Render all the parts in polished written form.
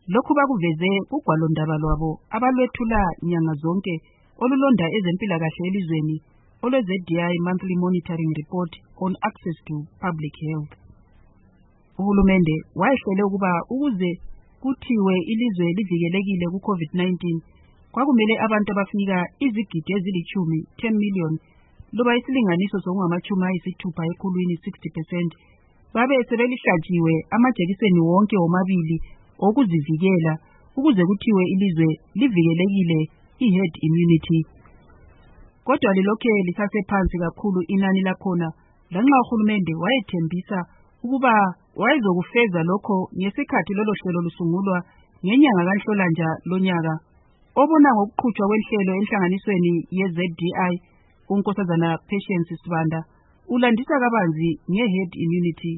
Lokhu bakuveze kugwalondaba lwabo abalwethula nyanga zonke olulonda ezempilakahle elizweni olwe-ZDI Monthly Monitoring Report on Access to Public Health. Uhulumende wayehlele ukuba ukuze kuthiwe ilizwe livikelekile ku-COVID-19 kwakumele abantu abafika izigidi ezilithumi 10 million loba isilinganiso sokungamachumi ayisithupha ekhulwini 60% babe sebelihlatshiwe amajekiseni wonke womabili okuzivikela ukuze kuthiwe ilizwe livikelekile i-herd immunity. Kodwa lilokhe lisasephansi kakhulu inani lakhona lanxa uhulumende wayethembisa ukuba wayezokufeza lokho ngesikhathi lolo hlelo lusungulwa ngenyanga kaNhlolanja lonyaka. Obona ngokuqhutshwa kwenhlelo enhlanganisweni ye-ZDI uNkosazana Patience Sibanda ulandisa kabanzi nge-herd immunity.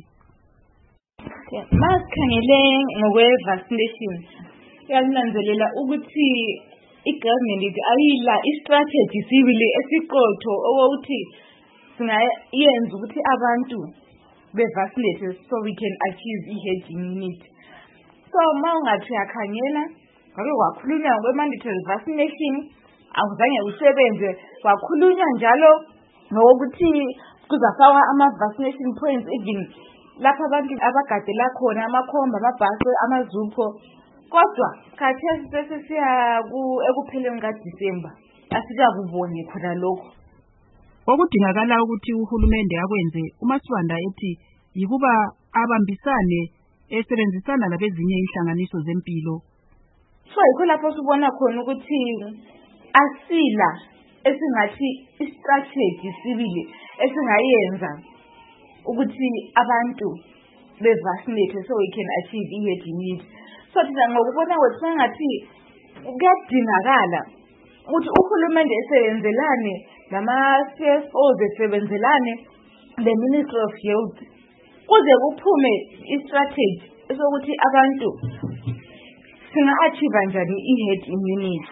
Masikhangele ngokwe-vaccination yananzelela ukuthi i-government ayila i-strategy sibili esiqotho owokuthi singayenza ukuthi abantu be-vaccinate so we can achieve i-herd immunity. So mawungathi uyakhangela ngabe kwakhulunywa ngokwe-mandatory vaccination akuzange usebenze, kwakhulunywa njalo ngokuthi kuzafakwa ama-vaccination points even lapha abantu abagadela khona amakhomba, amabhasi, amazupho. Kodwa khathesi sesisiya ekupheleni kaDisemba asikakuboni khona lokho. Okudingakala ukuthi uhulumende akwenze uMasibanda ethi yikuba abambisane esebenzisana labezinye inhlanganiso zempilo. So yikho lapho sibona khona ukuthi asila esingathi i-strategy sibili esingayenza ukuthi abantu be-vaccinate so we can achieve i-herd immunity. So thina ngokubona kwethu sengathi kuyadingakala ukuthi uhulumende esebenzelane nama-CSOs esebenzelane le-Ministry of Health kuze kuphume i-strategy esokuthi abantu singa-achieve njani i-herd immunity.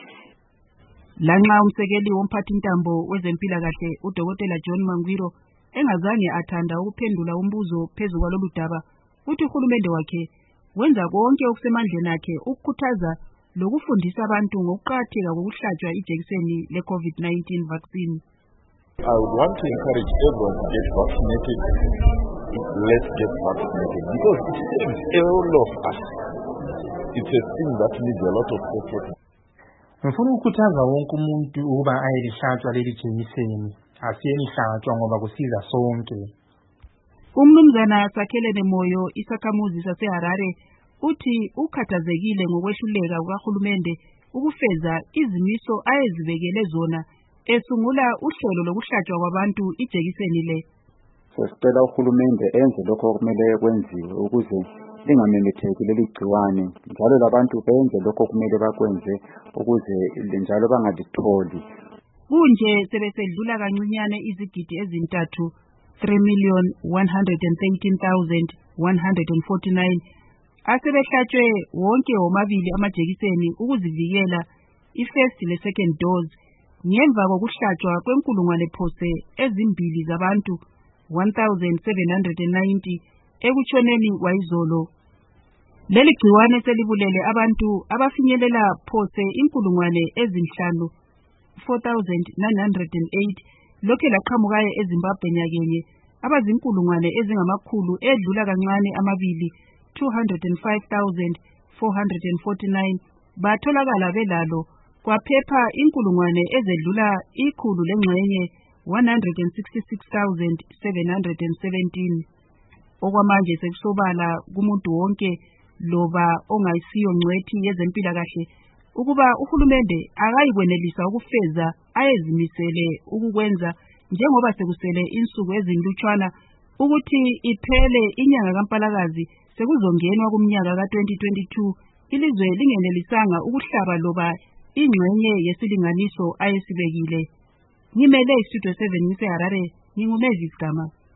Lanxa umsekeli womphathintambo wezempilakahle uDokotela John Mangwiro engazange athanda ukuphendula umbuzo phezu kwalolu daba, uthi uhulumende wakhe wenza konke okusemandleni akhe ukukhuthaza lokufundisa abantu ngokuqakatheka kokuhlatshwa ijekiseni le-COVID-19 vaccine. I want to encourage everyone to get vaccinated. Let's get vaccinated because it saves all of us. It's a thing that needs a lot of effort. Ngifuna ukukhuthaza wonke umuntu ukuba ayelihlatshwa leli jekiseni. Asiyelihlatshwa ngoba kusiza sonke. Umnumzana Sakhelene Moyo isakhamuzi saseHarare uthi ukhathazekile ngokwehluleka kuhulumende ukufeza izimiso ayezibekele zona esungula uhlelo lokuhlatshwa kwabantu ijekiseni le. Sicela uhulumende enze lokho okumele kwenziwe ukuze lingamemetheki leli gciwane, njalo labantu benze lokho okumele bakwenze ukuze njalo bangalitholi. Kunje sebesedlula kancinyane izigidi ezintathu 3,113,149 asebehlatshwe wonke womabili amajekiseni ukuzivikela i-first le-second dose ngemva kokuhlatshwa kwenkulungwane phose ezimbili zabantu 1,790 ekutshoneni kwayizolo. Leli gciwane selibulele abantu abafinyelela phose inkulungwane ezinhlanu 4,908 lokhe laqhamukayo eZimbabwe nyakenye abazinkulungwane ezingamakhulu edlula kancane amabili 205,449 batholakala belalo, kwaphepha inkulungwane ezedlula ikhulu lengxenye 166,717. Okwamanje sekusobala kumuntu wonke loba ongayisiyo ngcwethi yezempilakahle ukuba uhulumende akayikwenelisa ukufeza ayezimisele ukukwenza njengoba sekusele insuku ezinlutshwana ukuthi iphele inyanga kaMpalakazi sekuzongenwa kumnyaka ka-2022 ilizwe lingenelisanga ukuhlaba loba ingxenye yesilinganiso ayesibekile. Ngimele iStudio 7 ngiseHarare, nginguMavis Gama.